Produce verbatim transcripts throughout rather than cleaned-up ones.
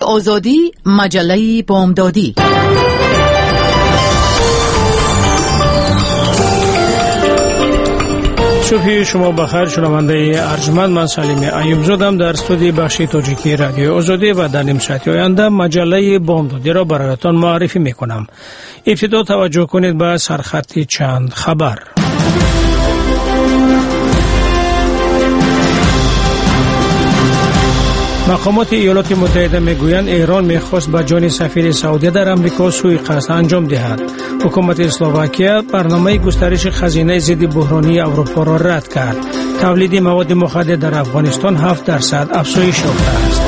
آزادی، مجله بامدادی. صبح شما بخیر شنونده ارجمند، من سلیم ایوب زادم در استودیو بخش تاجیکی رادیو آزادی و در نیم ساعت آینده مجله بامدادی را برایتان معرفی میکنم. ابتدا توجه کنید به سرخط چند خبر. مقامات ایالات متحده میگویند ایران میخواست به جان سفیر سعودی در امریکا سوءقصد انجام دهد. حکومت اسلواکیه برنامه گسترش خزینه ضد بحرانی اروپا را رد کرد. تولید مواد مخدر در افغانستان هفت درصد افزایش یافته است.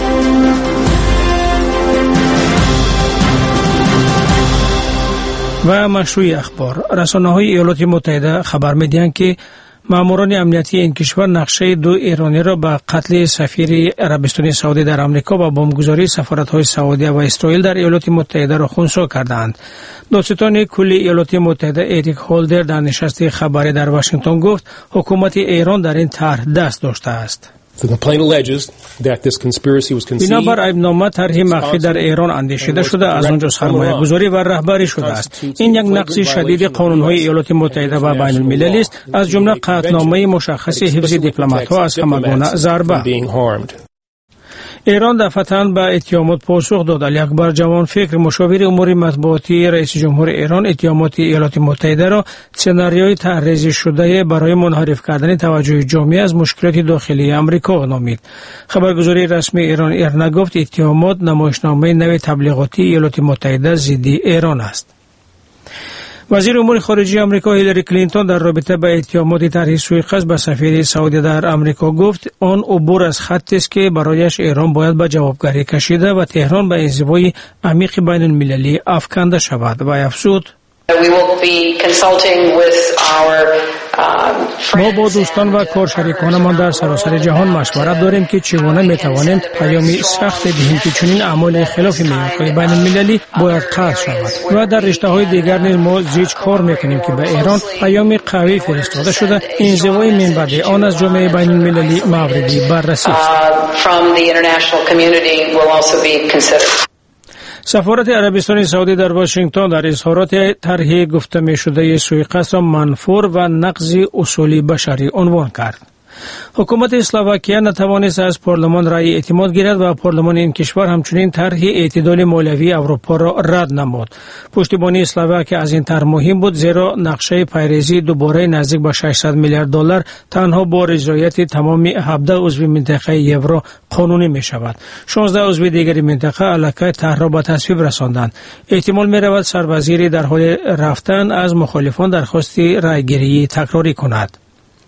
و مشروع اخبار، رسانه‌های ایالات متحده خبر می‌دهند که ماموران امنیتی این کشور نقشه دو ایرانی را به قتل سفیر عربستان سعودی در امریکا و بمبگذاری سفارت‌های سعودی و اسرائیل در ایالات متحده را خنثی کردند. دادستان کلی ایالات متحده اریک هولدر در نشست خبری در واشنگتن گفت حکومت ایران در این طرح دست داشته است. بنابر ایبنامه طرح مخفی در ایران اندیشیده شده، از آنجا سرمایه گذاری و رهبری شده است. این یک نقض شدید قانون‌های ایالات متحده و بین المللی است، از جمله قطعنامه مشخص حفظ دیپلمات‌ها از همگونه ضربه. ایران دفعتاً به اتهامات پاسخ داد. علی اکبر جوانفکر، مشاور امور مطبوعاتی رئیس جمهور ایران، اتهامات ایالات متحده را سناریوی طرح‌ریزی شده برای منحرف کردن توجه جامعه از مشکلات داخلی آمریکا نامید. خبرگزاری رسمی ایران ایرنا گفت اتهامات نمایشنامه نوی تبلیغاتی ایالات متحده ضد ایران است. وزیر امور خارجه آمریکا هیلاری کلینتون در رابطه با اتهامات طرح سوءقصد به سفیر سعودی در آمریکا گفت آن عبور از خطی است که برایش ایران باید به جوابگری کشیده و تهران به انزوای عمیق بین المللی افکنده شود. و افزود ما با دوستان و کارشریکانمان در سراسر جهان مشورت داریم که چگونه میتوانیم پیامی سخت دهیم که چنین اعمال خلاف میثاق بین المللی باید قطع شود و در رشته های دیگر نیز ما زیج کار میکنیم که به ایران پیامی قوی فرستاده شده انزوای منبع آن از جامعه بین المللی مورد بررسی است. سفارت عربستان سعودی در واشنگتن در اظهارات طرح گفته می شده سوءقصد را منفور و نقض اصول بشری عنوان کرد. حکومت اسلواکیه نتوانست از پارلمان رای اعتماد گیرد و پارلمان این کشور همچنین طرح اعتدال مالیوی اروپا را رد نمود. پشتیبانی اسلواکیه از این طرح مهم بود، زیرا نقشه پیریزی دوباره نزدیک به ششصد میلیارد دلار تنها با رضایت تمام هفده عضو منطقه یورو قانونی می شود. شانزده عضو دیگر منطقه علاقه طرح را به تصویب رساندند. احتمال می رود سروزیری در حال رفتن از مخالفان درخواست رایگیری تکراری کند.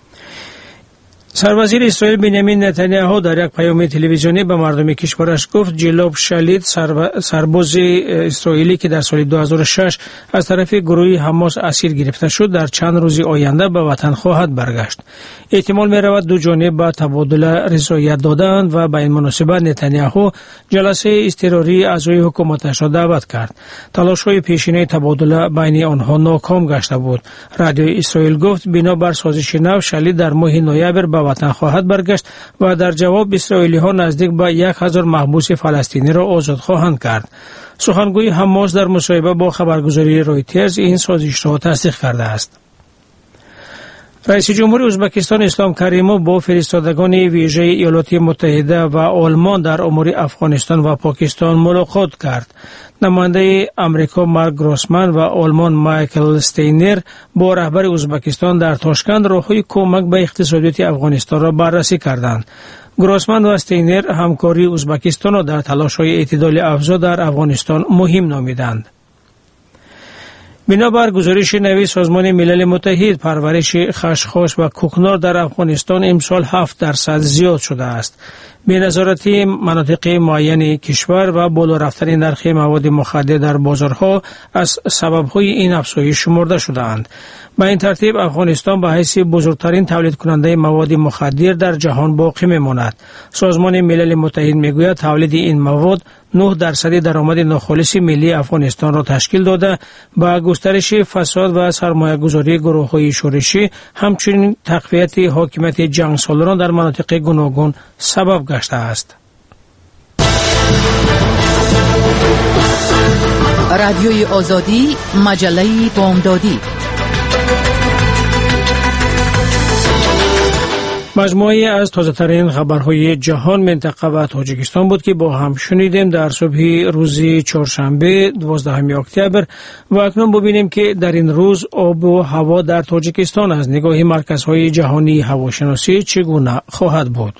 سروزیر اسرائیل بنیامین نتانیاهو در یک پیام تلویزیونی به مردم کشورش گفت جلوب شلیت سرباز اسرائیلی که در سال دو هزار و شش از طرف گروه حماس اسیر گرفته شد در چند روز آینده به وطن خواهد برگشت. احتمال می رود دو جانب به تبادل رضایت دادند و به این مناسبت نتانیاهو جلسه اضطراری اعضای حکومتش را دعوت کرد. تلاش‌های پیشینه تبادل بین آنها ناکام گشته بود. رادیو اسرائیل گفت بنابر سازش نو شلیت در ماه نوامبر به وطن خواهد برگشت و در جواب اسرائیلی ها نزدیک به یک هزار محبوس فلسطینی را آزاد خواهند کرد. سخنگوی حماس در مصاحبه با خبرگزاری رویترز این سازش را تصدیق کرده است. رئیس جمهور ازبکستان اسلام کریموف با فرستادگان ویژه ایالات متحده و آلمان در امور افغانستان و پاکستان ملاقات کرد. نماینده امریکا مارک گروسمن و آلمان مایکل استینر با رهبر ازبکستان در تاشکند راههای کمک به اقتصادیات افغانستان را بررسی کردند. گروسمن و استینر همکاری ازبکستان را در تلاش‌های اعتدال افزا در افغانستان مهم نامیدند. بنابر گزارش نوی سازمان ملل متحد، پرورش خشخاش و کوکنار در افغانستان امسال هفت درصد زیاد شده است. بی‌نظارتی مناطق معین کشور و بالا رفتن نرخ مواد مخدر در بازارها از سبب‌های این افزایش شمرده شده‌اند. به این ترتیب افغانستان به حیث بزرگترین تولید کننده مواد مخدر در جهان باقی می‌ماند. سازمان ملل متحد می‌گوید تولید این مواد نه درصد درآمد ناخالص ملی افغانستان را تشکیل داده، با گسترش فساد و سرمایه‌گذاری گروه‌های شورشی همچنین تقویت حاکمیت جنگسالاران در مناطق گوناگون سبب گشته است. رادیوی آزادی، مجله بامدادی. مجموعی از تازه‌ترین خبرهای جهان منطقه و تاجیکستان بود که با هم شنیدیم در صبح روز چهارشنبه دوازدهم اکتبر و اکنون ببینیم که در این روز آب و هوا در تاجیکستان از نگاه مرکزهای جهانی هواشناسی چگونه خواهد بود.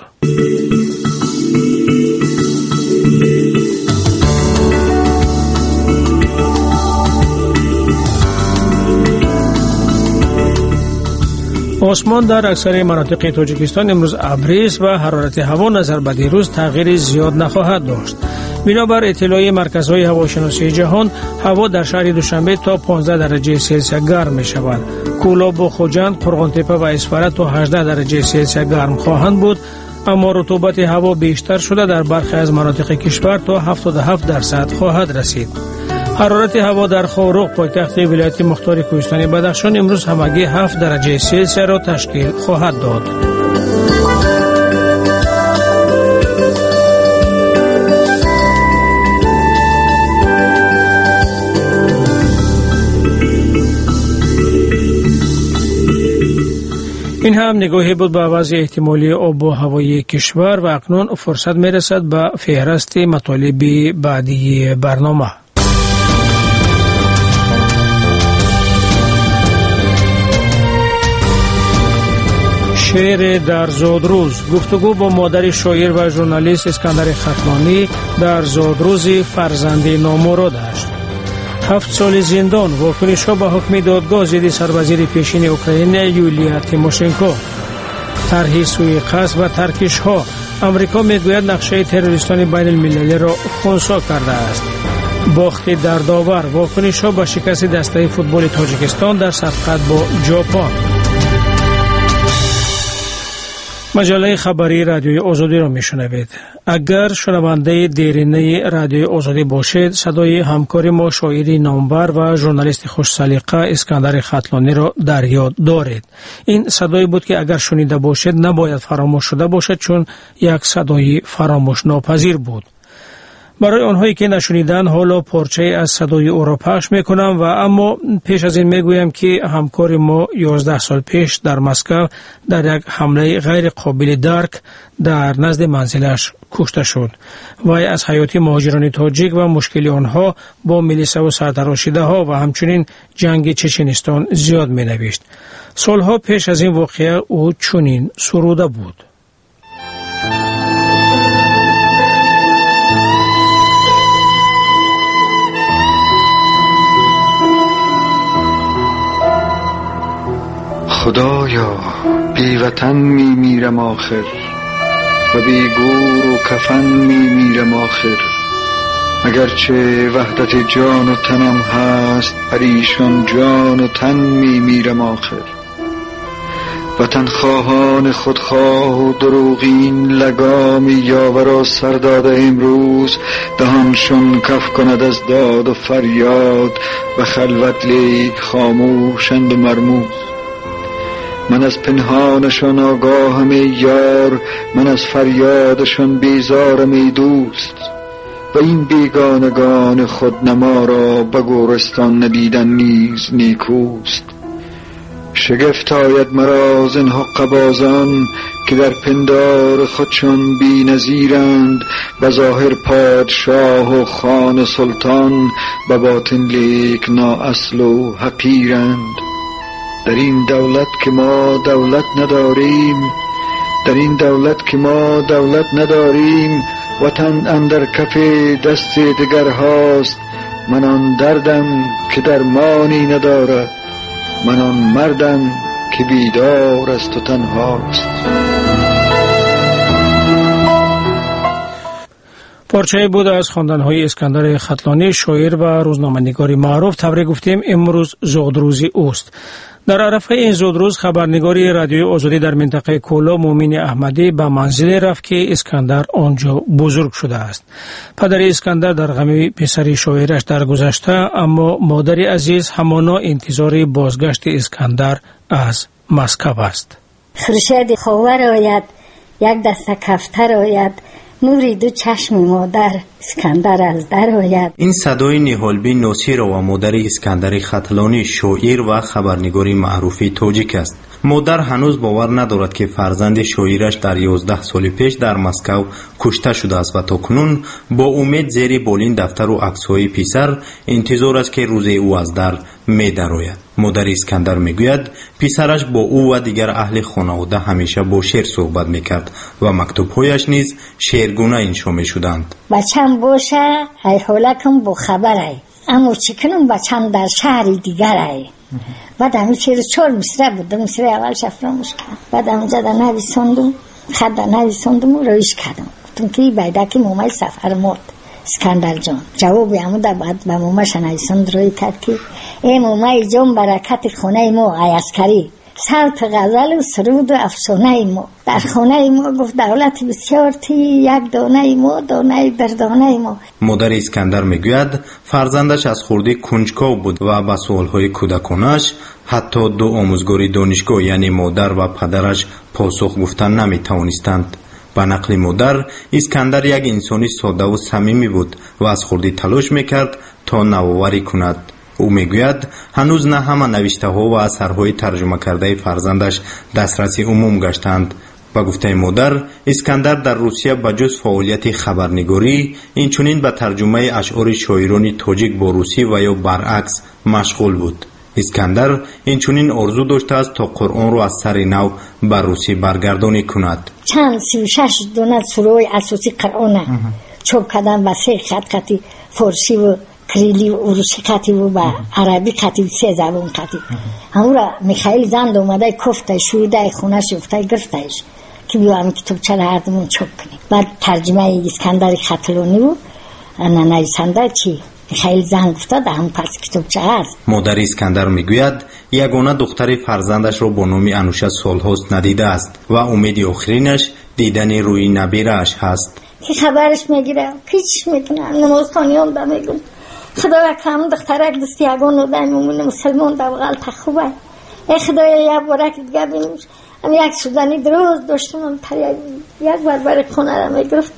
آسمان در اکثر مناطق تاجیکستان امروز ابری است و حرارت هوا نظر به دیروز تغییر زیاد نخواهد داشت. بنابر اطلاع مرکزهای هواشناسی جهان، هوا در شهر دوشنبه تا پانزده درجه سلسیوس گرم می شود. کولاب و خوجند، قرغانتپه و اسفره تا هجده درجه سلسیوس گرم خواهند بود، اما رطوبت هوا بیشتر شده در برخی از مناطق کشور تا هفتاد و هفت درصد خواهد رسید. حرارت هوا در خاروق پایتخت ولایت مختار کوهستان بدخشان امروز همگی هفت درجه سلسیوس را تشکیل خواهد داد. این هم نگاهی بود به وضع احتمالی آب و هوای کشور و اکنون فرصت می رسد به فهرست مطالب بعدی برنامه. شعر در زادروز، گفتگو با مادر شاعر و ژورنالیست اسکندر ختلانی در زادروز فرزند نامرادش. هفت سال زندان، واکنش‌ها به حکم دادگاه ضد سروزیر پیشین اوکراین یولیا تیموشنکو. طرح سوءقصد و ترکش‌ها، آمریکا میگوید نقشه تروریستان بین المللی را خنثی کرده است. باخت در داور، واکنش‌ها به شکست دسته فوتبال تاجیکستان در سبقت با ژاپن. مجله خبری رادیوی آزادی را میشنوید. اگر شنونده دیرینه رادیوی آزادی باشید، صدای همکار ما شاعری نامور و ژورنالیست خوش سلیقه اسکندر ختلانی را در یاد دارید. این صدایی بود که اگر شنیده باشید نباید فراموش شده باشد، چون یک صدای فراموش ناپذیر بود. برای آنهایی که نشنیدن حالا پارچه از صدای او را پخش میکنم و اما پیش از این میگویم که همکار ما یازده سال پیش در مسکو در یک حمله غیر قابل درک در نزد منزلش کشته شد. وی از حیات مهاجران تاجیک و مشکل آنها با میلیسا و سرتراشیده ها و همچنین جنگ چچنستان زیاد می نوشت. سالها پیش از این واقعه او چنین سروده بود: خدایا بی وطن می میرم آخر و بی گور و کفن می میرم آخر، اگرچه وحدت جان و تنم هست پریشان جان و تن می میرم آخر. وطن خواهان خودخواه و دروغین لگام یاورا سر داده امروز دهانشون کف کند از داد و فریاد و خلوت لیک خاموشند و مرموز. من از پنهانشان آگاهم ای یار، من از فریادشان بیزارم ای دوست، و این بیگانگان خودنما را به گورستان ندیدن نیز نیکوست. شگفت آید مرا زین حقه‌بازان که در پندار خودشان بی نظیرند، به ظاهر پادشاه و خان سلطان، به باطن لیک نااصل و حقیرند. در این دولت که ما دولت نداریم، در این دولت که ما دولت نداریم، وطن اندر کف دست دگر هاست. من آن دردم که درمانی ندارد، من آن مردم که بیدار است و تنهاست. پارچه بود از خواندن‌های اسکندر ختلانی، شاعر و روزنامه‌نگار معروف. تبریک گفتیم امروز زادروز اوست. در عرفه این زادروز خبرنگاری رادیوی آزادی در منطقه کولا مومن احمدی به منزل رفت که اسکندر آنجا بزرگ شده است. پدر اسکندر در غم پسر شاعرش درگذشته، اما مادر عزیز همانا انتظار بازگشت اسکندر از مسکو است. خورشید خاور آید، یک دسته کفتر آید، نوری دو چشم مادر. اسکندر از در آید. این صدای نیهالبی ناصیر و مادر اسکندر ختلانی شاعر و خبرنگاری معروفی تاجیک است. مادر هنوز باور ندارد که فرزند شاعرش در یازده سال پیش در مسکو کشته شده است و تاکنون با امید زیر بالین دفتر و عکس‌های پسر انتظار است که روز او از در می درآید. مادر اسکندر میگوید پسرش با او و دیگر اهل خانواده همیشه با شعر صحبت میکرد و مکتوب‌هایش نیز شعرگونه انشا میشدند. بچم باشه ای حالکم با خبر ای، اما چکنم بچم در شهر دیگر ای. بعد همین چهر چهار مصره بود، مصره اول شفراموش کردم، بعد همونجا در نویساندم، خط در نویساندم و رویش کردم. گفتم که این بیدکی مومای سفر مرد اسکندر جان. جوابی همون در بعد به موماش نویساند روی کرد که ای مومای جان برکت خونه ما ای عسکری، صوت غزل و سرود و افسانه ما در خانه ما گفت دولت بسیار تی یک دانه ما دانه در دانه ما. مادر اسکندر میگوید فرزندش از خردی کنجکاو بود و با سوالهای کودکانش حتی دو آموزگاری دانشگاه یعنی مادر و پدرش پاسخ گفتن نمیتوانستند. به نقل مادر اسکندر یک انسانی ساده و صمیمی بود و از خردی تلاش میکرد تا نوآوری کند. او میگوید هنوز نه همه نوشته ها و اثرهای ترجمه کرده فرزندش دسترسی عموم گشتند. با گفته مادر اسکندر در روسیه بجز فعالیت خبرنگاری اینچنین به ترجمه اشعار شاعران تاجیک با روسی و یا برعکس مشغول بود. اسکندر اینچنین آرزو داشته است تا قرآن را از سر نو بر روسی برگردانی کند. چند سی و شش دونه سوره اساسی قرآن چوب کردن و سه خط خطی فارسی و کریلی و روسی خطی و با عربی خطی و سه زبان خطی. همون را میخائیل زند اومده کفته شویده خونه شفته گرفتهش که بیا همین کتاب چرا هر دمون چوب کنیم. بعد ترجمه اسکندر ختلانی و نویسنده چی میخائیل زند افتاد هم پس کتاب چه هست. مادر اسکندر میگوید یگانه دختر فرزندش را با نام انوشه سالهاست ندیده است و امید آخرینش دیدن روی نبیره‌اش هست. که خبرش میگیره کیچ میکنه نماز خانیان دا میگم خدایا کم دخترک دستی اگان و دایمون مسلمان دا بغل تخوبه ای خدایا یک بارک دیگه بینیمش. هم یک سودانی دروز داشتم هم پر یک بار برای خونه را میگرفت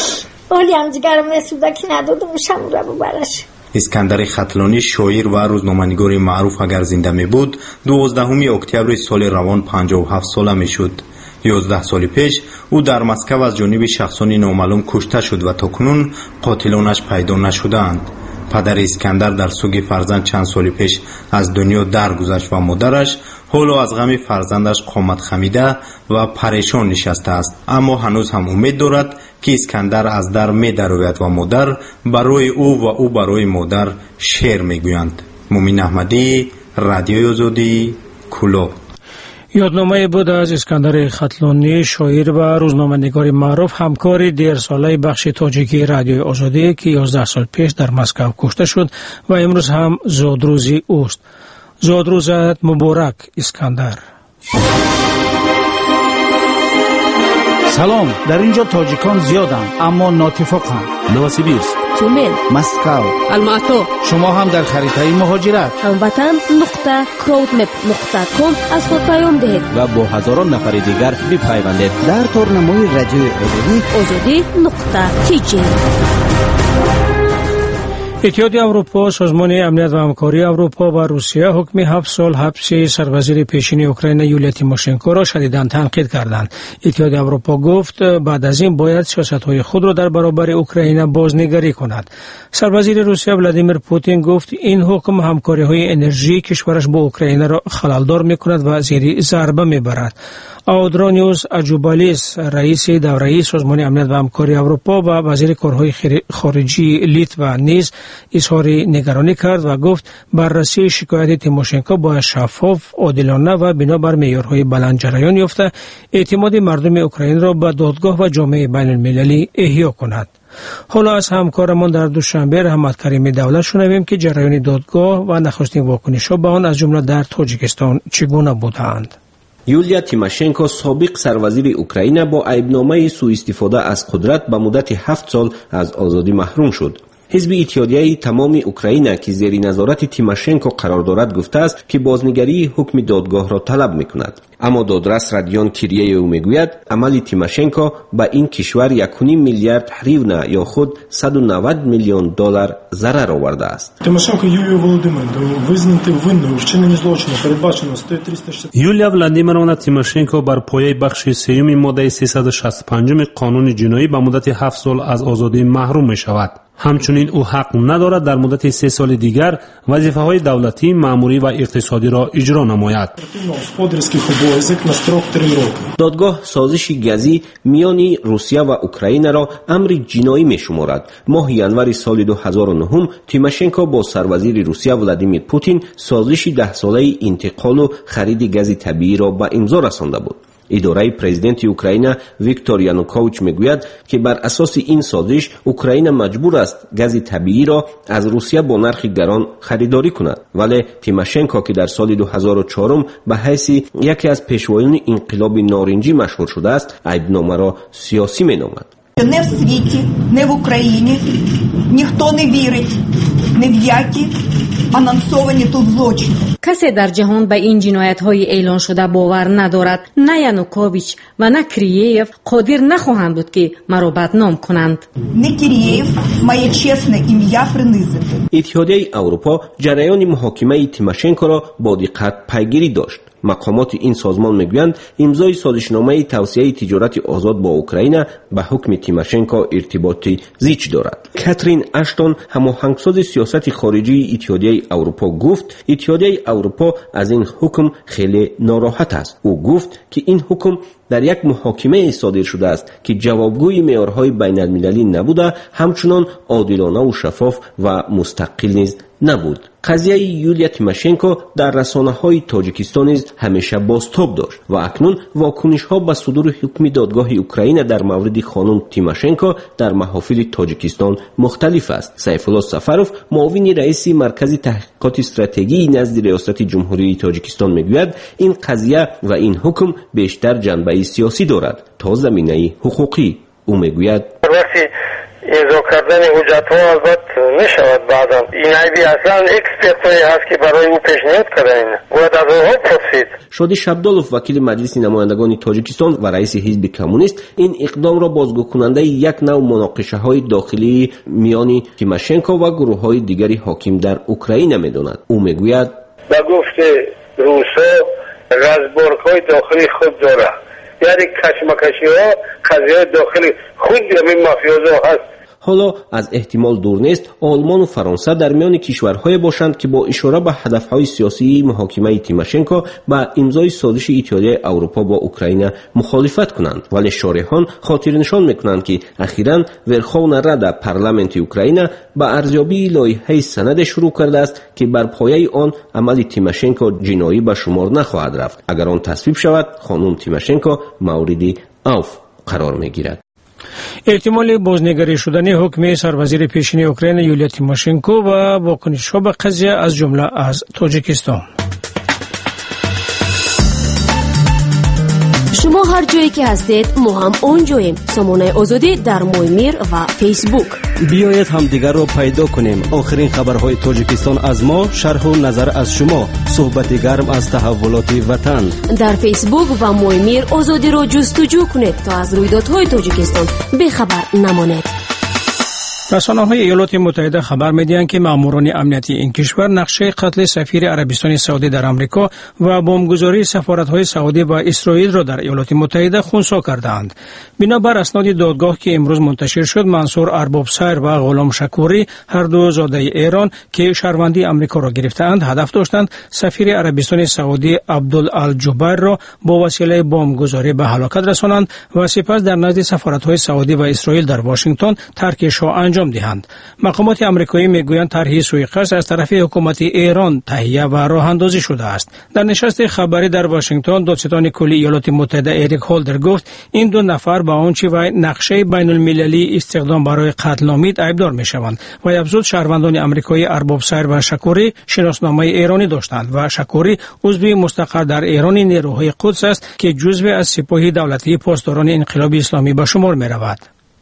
ولی هم جگرم میسوده که ندادم شم را ببرش. اسکندر ختلانی شاعر و روزنامه‌نگار معروف اگر زنده می بود دوازدهم اکتبر سال روان پنجاه و هفت ساله می شد. یازده سال پیش او در مسکو از جانب شخصانی نامعلوم کشته شد و تاکنون قاتلانش پیدا نشدند. پدر اسکندر در سوگ فرزند چند سال پیش از دنیا درگذشت و مادرش حالا از غم فرزندش قامت خمیده و پریشان نشسته است، اما هنوز هم امید دارد که اسکندر از در می درآید و مادر برای او و او برای مادر شعر میگویند. مومن احمدی، رادیوی آزادی، کلو. یادنامه بود از اسکندر ختلانی شاعر و روزنامه‌نگار معروف همکار دیرساله بخش تاجیکی رادیوی آزادی که یازده سال پیش در مسکو کشته شد و امروز هم زادروزی اوست. زادروزت مبارک اسکندر. سلام، در اینجا تاجیکان زیادند اما ناتفاقند. نوسیبیرسک، تومن، مسکو، الماتو. شما هم در خریطه مهاجرت هموطن نقطه کراودمپ نقطه کام از خود پیام دهید و با هزاران نفر دیگر بپیوندید در تورنمای رادیوی آزادی آزادی نقطه تی جی. اتحادیه اروپا، سازمان امنیت و همکاری اروپا و روسیه حکم هفت سال حبس سروزیر پیشین اوکراین یولیا تیموشنکو را شدیداً تنقید کردند. اتحادیه اروپا گفت بعد از این باید سیاست‌های خود را در برابر اوکراین بازنگری کند. سروزیر روسیه ولادیمیر پوتین گفت این حکم همکاری‌های انرژی کشورش با اوکراین را خللدار می‌کند و زیر ضربه می‌برد. آودرانیوس اجوبالیس رئیس دوره‌ای سازمان امنیت و همکاری اروپا و وزیر کارهای خارجی لیتوا نیز اظهار نگرانی کرد و گفت بررسی شکایت تیموشنکو باید شفاف، عادلانه و بنابر معیارهای بلند جریان یافته اعتماد مردم اوکراین را به دادگاه و جامعه بین المللی احیا کند. حالا از همکارمان در دوشنبه رحمت کریم دولت شنویم که جریان دادگاه و نخستین واکنش‌ها به آن از جمله در تاجیکستان چگونه بودند. یولیا تیموشنکو سابق سروزیر اوکراین با عیبنامه سوء استفاده از قدرت به مدت هفت سال از آزادی محروم شد. حزب اتحادیه تمام اوکراین که زیر نظارت تیماشنکو قرار دارد گفته است که بازنگری حکم دادگاه را طلب میکند. اما دادرس رادیون کیریه او میگوید عمل تیماشنکو به این کشور یک و نیم میلیارد هریونا یا خود صد و نود میلیون دلار ضرر آورده است. Тимошенко Юлію Володимирівну визнати винною в вчиненні злочину передбачено статтею триста шістдесят. Юлія Володимировна Тимошенко бар пояи бахши сеюми моддаи сесад و شصت و پنج قانون جنایی به مدت هفت سال از آزادی محروم می شود. همچنین او حق ندارد در مدت سه سال دیگر وظیفه‌های دولتی، مأموری و اقتصادی را اجرا نماید. دادگاه سازش گازی میان روسیه و اوکراین را امر جنایی می شمارد. ماه ینور سال دو هزار و نه تیماشنکو با سروزیر روسیه ولادیمیر پوتین سازش ده ساله انتقال و خرید گاز طبیعی را به امضا رسانده بود. اداره پرزیدنت اوکراین ویکتور یانوکوویچ میگوید که بر اساس این سازش اوکراین مجبور است گاز طبیعی را از روسیه با نرخ گران خریداری کند، ولی تیماشنکو که در سال دو هزار و چهار به حیث یکی از پیشوایان انقلاب نارنجی مشهور شده است عیبنامه را سیاسی مینامد. Не в світі, не в Україні ніхто не вірить ні в які анонсовані тут злочини. کسی در جهان به این جنایت‌های اعلان شده باور ندارد. نه یانوکوویچ و نه کریєв قادر نخواهند بود که مرا بدنام کنند. نه کریєв моє чесне ім'я принизити. اتحادیه اروپا جریان محاکمه تیماشنکو را با دقت پیگیری داشت. مقامات این سازمان میگویند امضای سازشنامه توسعه تجارت آزاد با اوکراین به حکم تیماشنکو ارتباطی زیچ دارد. کاترین اشتون هماهنگساز سیاست خارجی اتحادیه اروپا گفت اتحادیه اروپا از این حکم خیلی ناراحت است. او گفت که این حکم در یک محاکمه صادر شده است که جوابگوی معیارهای بین المللی نبوده، همچنان عادلانه و شفاف و مستقل نیز نبود. قضیه یولیا تیماشنکو در رسانه‌های تاجیکستان نیز همیشه بازتاب داشت و اکنون واکنش‌ها به صدور حکم دادگاه اوکراین در مورد خانم تیماشنکو در محافل تاجیکستان مختلف است. سیف الله سفروف معاون رئیس مرکز تحقیقات استراتژی نزد ریاست جمهوری تاجیکستان میگوید این قضیه و این حکم بیشتر جنبه سیاسی دارد تا زمینه حقوقی. او میگوید امضا کردن حجت ها البته نشود بعدا این عیبی اصلا اکسپرتایی هست که برای او پیشنهاد کردن باید از اونها پرسید. شادی شبدالوف وکیل مجلس نمایندگان تاجیکستان و رئیس حزب کمونیست این اقدام را بازگو کننده یک نوع مناقشه های داخلی میان تیماشنکو و گروه های دیگری حاکم در اوکراین میداند. او میگوید به گفت روسا رزبارک های داخلی خود داره، یعنی کشمکشی ها قضیه داخلی خود همین مافیازا هست. حالا از احتمال دور نیست آلمان و فرانسه در میان کشورهای باشند که با اشاره به هدفهای سیاسی محاکمه تیماشنکو با امضای سازش اتحادیه اروپا با اوکراین مخالفت کنند، ولی شارحان خاطر نشان میکنند که اخیراً ورخوان رد پارلمانت اوکراین با ارزیابی لایحه سند شروع کرده است که بر پایه آن عمل تیماشنکو جنایی به شمار نخواهد رفت. اگر آن تصویب شود خانم تیماشنکو مورد عفو قرار میگیرد. احتمال بازنگری شدن حکم سربازیر پیشین اوکراین یولیا تیماشنکو و واکنش‌ها به قضیه از جمله از تاجیکستان. شما هر جایی که هستید ما هم اونجاییم. سامانه آزادی در مویمیر و فیسبوک. بیایید هم دیگر رو پیدا کنیم. آخرین خبرهای تاجیکستان از ما، شرح و نظر از شما، صحبت گرم از تحولات وطن. در فیسبوک و مویمیر آزادی رو جستجو کنید تا از رویدادهای تاجیکستان بخبر نمانید. رسانه‌های ایالات متحده خبر می‌دهند که ماموران امنیتی این کشور نقشه قتل سفیر عربستان سعودی در آمریکا و بمبگذاری سفارت‌های سعودی و اسرائیل را در ایالات متحده خنثی کردند. بنابر اسناد دادگاه که امروز منتشر شد، منصور ارباب سیر و غلام شکوری هر دو زاده ایران که شهروندی آمریکا را گرفتند، هدف داشتند سفیر عربستان سعودی عبدالجبیر را با وسیله بمبگذاری به هلاکت رسانند و سپس در نزد سفارت‌های سعودی و اسرائیل در واشنگتن ترکش را انجام دهند. مقامات آمریکایی میگویند طرح سوءقصد از طرف حکومت ایران تهیه و راه اندازی شده است. در نشست خبری در واشنگتن، دادستان کلی ایالات متحده اریک هولدر گفت این دو نفر با آنچه و نقشه بین المللی استخدام برای قتل نامید عیبدار میشوند و افزود شهروندان آمریکایی ارباب سیر و شکوری شناسنامه ایرانی داشتند و شکوری عضو مستقر در ایران نیروهای قدس است که جزو از سپاه دولتی پاسداران انقلاب اسلامی به شمار میرود.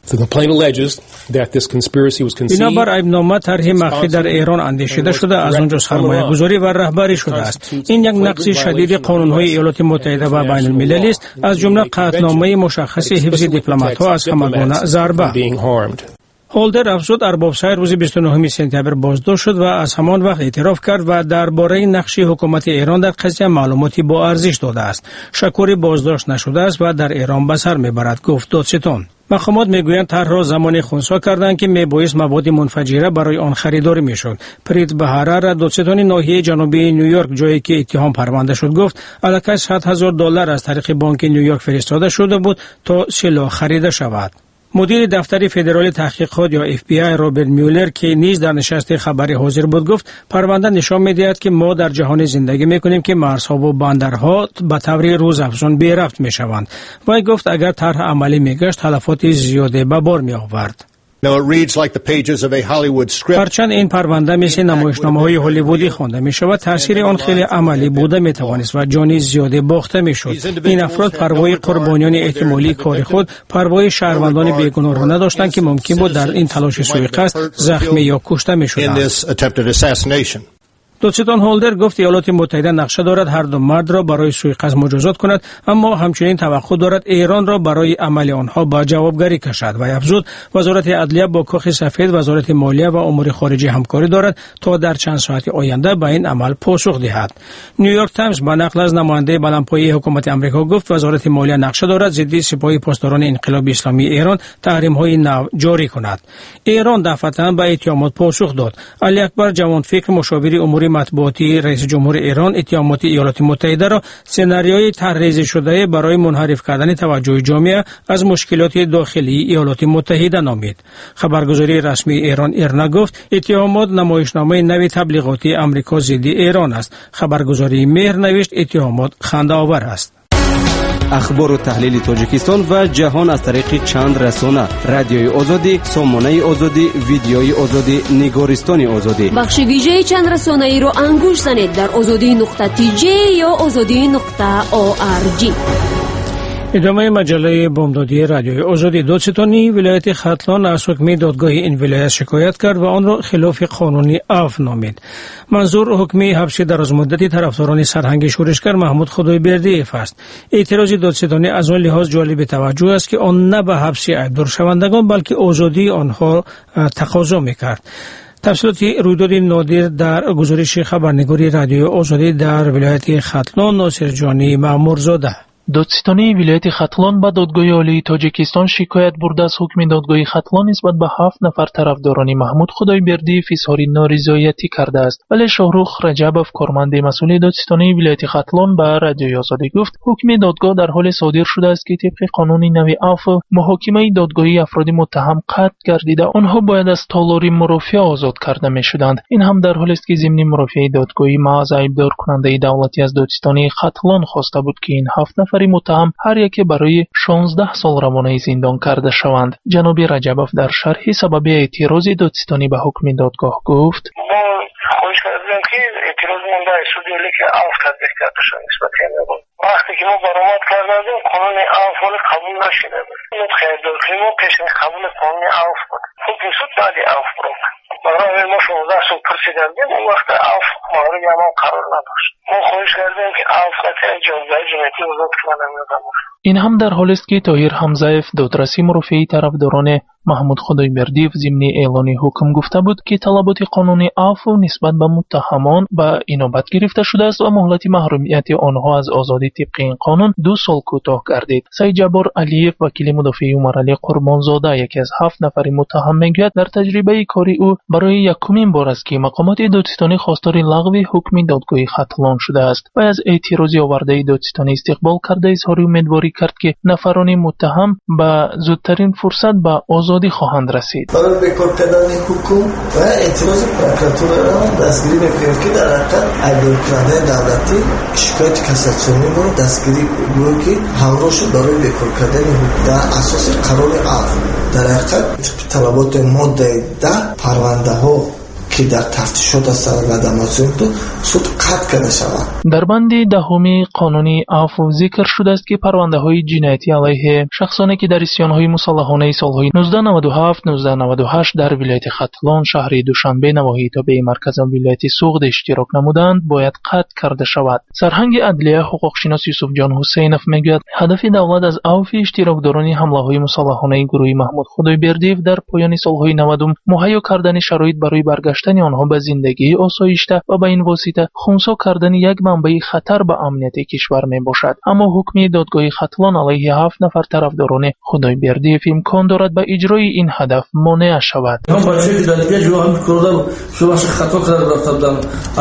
بنابر ایبنامه طرح مخفی در ایران اندیشیده شده از آنجا سرمایه گذاری و رهبری شده است. این یک نقض شدید قانون‌های ایالات متحده و بین المللی است، از جمله قطعنامه مشخص حفظ دیپلمات‌ها از همگونه ضربه. هولدر افزود ارباب‌سای روز بیست و نهم سپتامبر بازداشت شد و از همان وقت اعتراف کرد و درباره نقش حکومت ایران در قضیه معلوماتی با ارزش داده است. شکوری بازداشت نشده است و در ایران به سر میبرد، گفت دادستان. مقامات میگویند طرح را زمانی خنثی کردند که میبایست مواد منفجره برای آن خریداری میشد. پریت بهاره، دادستان ناحیه جنوبی نیویورک، جایی که اتهام پرونده شد، گفت الکی صد هزار دلار از طریق بانک نیویورک فرستاده شده بود تا سلاح خریده شود. مدیر دفتر فدرال تحقیقات یا اف بی آی رابرت میولر که نیز در نشست خبری حاضر بود گفت پرونده نشان می‌دهد که ما در جهانی زندگی می‌کنیم که مرزها و بندرها به طور روزافزون بی ربط می‌شوند. وی گفت اگر طرح عملی می‌گشت تلفات زیادی به بار می‌آورد. هرچند این پرونده مثل نمایشنامه‌های هالیوودی خوانده می‌شود، تاثیر آن خیلی عملی بوده می‌توانست و جانی زیادی باخته می‌شد. این افراد پروای قربانیان احتمالی کار خود، پروای شهروندان بیگناه را نداشتند که ممکن بود در این تلاش سوءقصد زخمی یا کشته می‌شدند. دادستان هولدر گفت ایالات متحده نقشه دارد هر دو مرد را برای سوءقصد مجازات کند، اما همچنین توقع دارد ایران را برای عمل آنها به جوابگری کشد و افزود وزارت عدلیه با کاخ سفید، وزارت مالیه و امور خارجه همکاری دارد تا در چند ساعت آینده به این عمل پاسخ دهد. نیویورک تایمز با نقل از نماینده بلندپایه حکومت آمریکا گفت وزارت مالیه نقشه دارد ضد سپاه پاسداران انقلاب اسلامی ایران تحریم‌های نو جاری کند. ایران دفعتاً به اتهامات پاسخ داد. علی اکبر جوانفکر، مشاور امور مطبوعاتی رئیس جمهور ایران، اتهامات ایالات متحده را سناریوی طرحریزی شده برای منحرف کردن توجه جامعه از مشکلات داخلی ایالات متحده نامید. خبرگزاری رسمی ایران ایرنا گفت اتهامات نمایشنامه نوی تبلیغاتی آمریکا ضد ایران است. خبرگزاری مهر نوشت اتهامات خنده‌آور است. اخبار و تحلیل تاجیکستان و جهان از طریق چند رسانه: رادیوی آزادی، سامانه آزادی، ویدیوی آزادی، نگارستان آزادی. بخش ویژه چند رسانه ای را انگوش زنید در آزادی نقطه تی جی یا آزادی نقطه او آر جی. ادامه مجله بامدادی رادیوی آزادی. دادستانی ولایت ختلان از حکم دادگاه این ولایت شکایت کرد و آن را خلاف قانونی عفو نامید. منظور حکم حبس درازمدتی طرفداران سرهنگ شورشگر محمود خدایبردی است. اعتراض دادستانی از آن لحاظ جالب توجه است که آن نه به حبس عیبدار شوندگان بلکه آزادی آنها تقاضا می‌کرد. تفصیلات رویداد نادر در گزارش خبرنگاری رادیوی آزادی در ولایت ختلان ناصر جانی مامورزاده. دادستانی ولایت ختلان به دادگاه عالی تاجیکستان شکایت برده از حکم دادگاه ختلان نسبت به هفت نفر طرفداران محمود خدایبردی اظهار نارضایتی کرده است. ولی شاهرخ رجبوف، کارمند مسئول دادستانی ولایت ختلان، به رادیوی آزادی گفت حکم دادگاه در حال صادر شده است که طبق قانون نوی عفو محاکمه دادگاهی افراد متهم قطع گردیده آنها باید از تالار مرافعه آزاد کرده میشدند. این هم در حالی است که ضمن مرافعه دادگاهی محض ایبدار کننده دولتی از دادستانی ختلان خواسته بود که این هفت نفر متهم هر یک برای شانزده سال روانه زندان کرده شوند. جناب رجبوف در شرح سبب اعتراض دادستانی به حکم دادگاه گفت ما خواهش کردیم که اعتراض من به سودیلی که عفو تطبیق کرده شد نسبت این وقتی که ما برآمد کردیم قانون عفو قبول نشده بود. خیر دادخلی ما پیش قبول قانون عفو بود. حکم سود بعد عفو بود. برای ما شانزده سال پرسیدیم اون وقت عفو مورد ما قرار نداشت. ما خواهش کردیم که عفو قطعی جنبه جنتی آزاد کننده می‌دهد. این هم در حالی است که طاهر حمزه‌اف، دادرسی مرافعه طرفداران محمود خدایبردی و ضمن اعلان حکم گفته بود که طلبات قانونی عفو نسبت به متهمان به اینابت گرفته شده است و مهلت محرومیت آنها از آزادی طبق این قانون دو سال کوتاه گردید. سید جبار علیف، وکیل مدافع عمر علی قربانزاده، یکی از هفت نفر متهم میگوید در تجربه کاری او برای یکمین بار است که مقامات دادستانی خواستار لغو حکم دادگاه ختلان شده است و از اعتراض آورده دادستانی استقبال کرده اظهار امیدواری کرد که نفران متهم به زودترین فرصت به آزادی خواهند رسید. برای بیکار کردن حکم و اعتراض پروکراتور را دستگیری میکنیم که در حقیقت ایبدار کننده دولتی شکایت کاساسیونی رو دستگیری کنیم که همراه شد برای بیکار کردن حکم در اساس قرار عفو. در حقیقت طلبات ماده ده پرونده ها که که در تفتیشات از سر دماسیون تو سود قطع کرده شود. در بند دهمی قانونی عفو ذکر شده است که پرونده های جنایتی علیه شخصانی که در اسیان های مسلحانه سالهای نوزده نود و هفت نوزده نود و هشت در ولایت ختلان شهر دوشنبه نواحی تابع مرکز ولایت سوغد اشتراک نمودند باید قطع کرده شود. سرهنگ عدلیه حقوق شناس یوسف جان حسینف میگوید هدف دولت از عفو اشتراکداران حمله های مسلحانه گروه محمود خدایبردیو در پایان سالهای نود مهیا کردن شرایط برای برگشتن آنها به زندگی آسایشته و به این واسطه خنثی کردن یک منبع خطر به امنیت کشور می باشد. اما حکم دادگاه ختلان علیه هفت نفر طرفداران خدایبردیو امکان دارد به اجرای این هدف مانع شود. هم بچه‌ای که در دیگه جو هم کردن شو باشه خطا کرده رفتن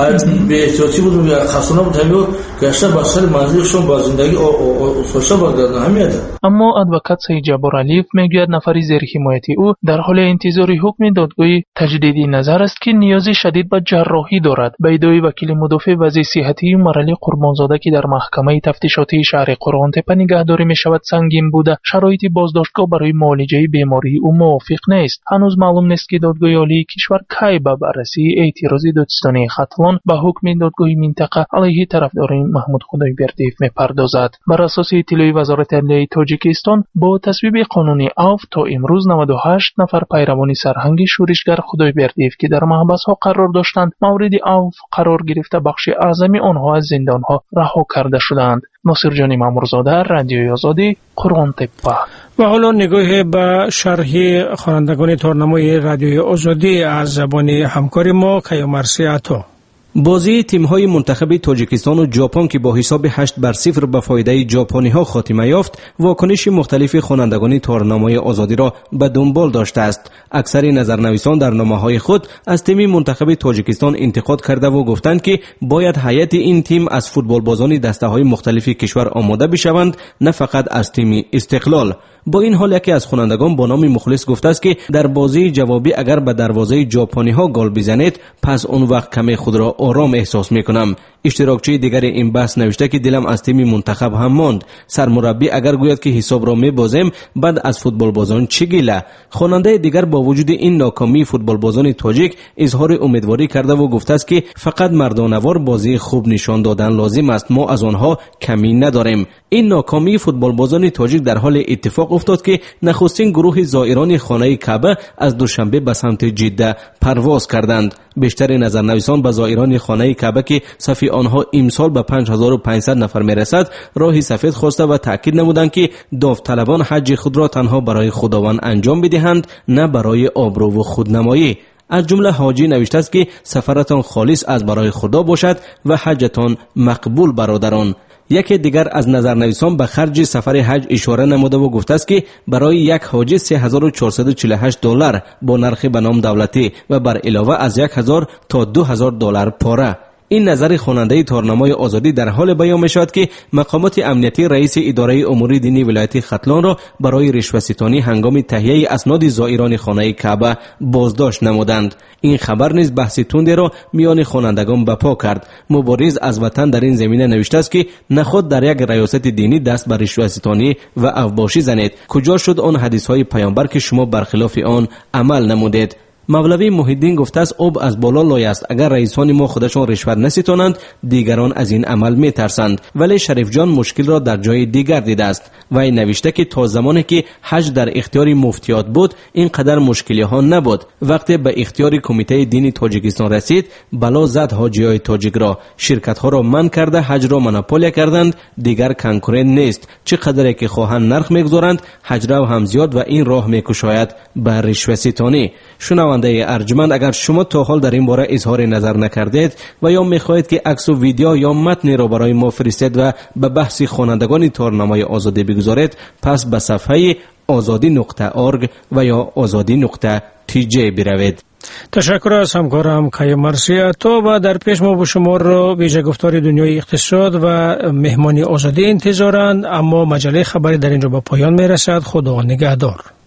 به احتیاطی بود و خصوصا بود همین گشته با سر منزلشون با زندگی آسایشته برگردن همین. اما ادوکات سید جبار علیف میگوید نفری زیر حمایت او در حال انتظار حکم دادگاه تجدیدی نظر است که نیازی شدید به جراحی دارد. به ادعای وکیل مدافع وزیر صحتی مرعلی قربانزاده که در محکمه تفتیشاتی شهر قرآن تپه نگهداری می شود سنگین بوده شرایط بازداشتگاه برای معالجه بیماری او موافق نیست. هنوز معلوم نیست که دادگاه عالی کشور کی به بررسی اعتراض دادستانی ختلان به حکم دادگاه منطقه علیه طرفداران محمود خدایبردیو میپردازد. بر اساس اطلاع وزارت عدلیه تاجیکستان با تصویب قانونی عفو تا امروز نود و هشت نفر پیروان سرهنگ شورشگر خدایبردیو که در محبس ها قرار داشتند مورد عفو قرار گرفته بخش اعظمی آنها از زندان ها رها کرده شدند. ناصر جان مامورزاده، رادیوی آزادی، قرآن تپه. و حالا نگاه به شرح خوانندگان تارنمای رادیوی آزادی از زبان همکار ما کیامرسی عطا. بازی تیم‌های منتخب تاجیکستان و ژاپن که با حساب هشت بر صفر به فایده ژاپنی‌ها خاتمه یافت، واکنش مختلف خوانندگان تارنمای آزادی را به دنبال داشته است. اکثر نظرنویسان در نامه‌های خود از تیم منتخب تاجیکستان انتقاد کرده و گفتند که باید هیئت این تیم از فوتبالبازان دسته‌های مختلف کشور آماده بشوند، نه فقط از تیم استقلال. با این حال یکی از خوانندگان با نام مخلص گفته است که در بازی جوابی اگر به دروازه ژاپنی‌ها گل بزنید پس اون وقت کمی خود را آرام احساس میکنم. اشتراکچی دیگر این بحث نوشته که دلم از تیم منتخب هم ماند. سرمربی اگر گوید که حساب را میبازیم بعد از فوتبال بازان چه گله؟ خواننده دیگر با وجود این ناکامی فوتبال بازان تاجیک اظهار امیدواری کرده و گفته است که فقط مردانوار بازی خوب نشان دادن لازم است، ما از آنها کمی نداریم. این ناکامی فوتبال بازان تاجیک در حال اتفاق افتاد که نخستین گروه زائران خانه کعبه از دوشنبه به سمت جده پرواز کردند. بیشتر نظرنویسان به زائران خانه کعبه که صف آنها امسال به پنج هزار و پانصد نفر میرسد راه سفید خواسته و تاکید نمودند که داوطلبان حج خود را تنها برای خداوند انجام بدهند، نه برای آبرو و خودنمایی. از جمله حاجی نوشته است که سفرتان خالص از برای خدا باشد و حجتان مقبول برادران. یکی دیگر از نظرنویسان به خرج سفر حج اشاره نموده و گفته است که برای یک حاجی سه هزار و چهارصد و چهل و هشت دلار با نرخ به نام دولتی و بر علاوه از یک هزار تا دو هزار دلار پاره. این نظر خواننده تارنمای آزادی در حال بیان می‌شود که مقامات امنیتی رئیس اداره امور دینی ولایت ختلان را برای رشوه‌ستانی هنگام تهیه اسناد زائران خانه کعبه بازداشت نمودند. این خبر نیز بحث تندی را میان خوانندگان برپا کرد. مبارز از وطن در این زمینه نوشته است که نخود در یک ریاست دینی دست بر رشوه‌ستانی و اوباشی زنید. کجا شد آن حدیث‌های پیامبر که شما برخلاف آن عمل نمودید؟ مولوی محیدین گفته است آب از بالا لای است. اگر رئیسان ما خودشان رشوت نستانند دیگران از این عمل میترسند. ولی شریف جان مشکل را در جای دیگر دیده است. وی نوشته که تا زمانی که حج در اختیار مفتیات بود اینقدر مشکلی ها نبود. وقتی به اختیار کمیته دینی تاجیکستان رسید بلا زد حاجیای تاجیک را. شرکت ها را منع کرده حج را مونوپولیا کردند. دیگر کنکورنت نیست. چقدر که خواهند نرخ میگذارند حج را هم زیاد و این راه میکشاید به رشوه‌ستانی. شنونده ارجمند، اگر شما تا حال در این باره اظهار نظر نکردید و یا میخواهید که عکس و ویدیو یا متن را برای ما فرستید و به بحث خوانندگان تارنمای آزادی بگذارید پس به صفحه آزادی نقطه اورگ و یا آزادی نقطه تی جی بروید. تشکر از همکارم کیامرسی عطا و در پیش ما با شما را ویژه گفتار دنیای اقتصاد و مهمانی آزادی انتظارند، اما مجله خبری در اینجا به پایان میرسد. خدا نگهدار.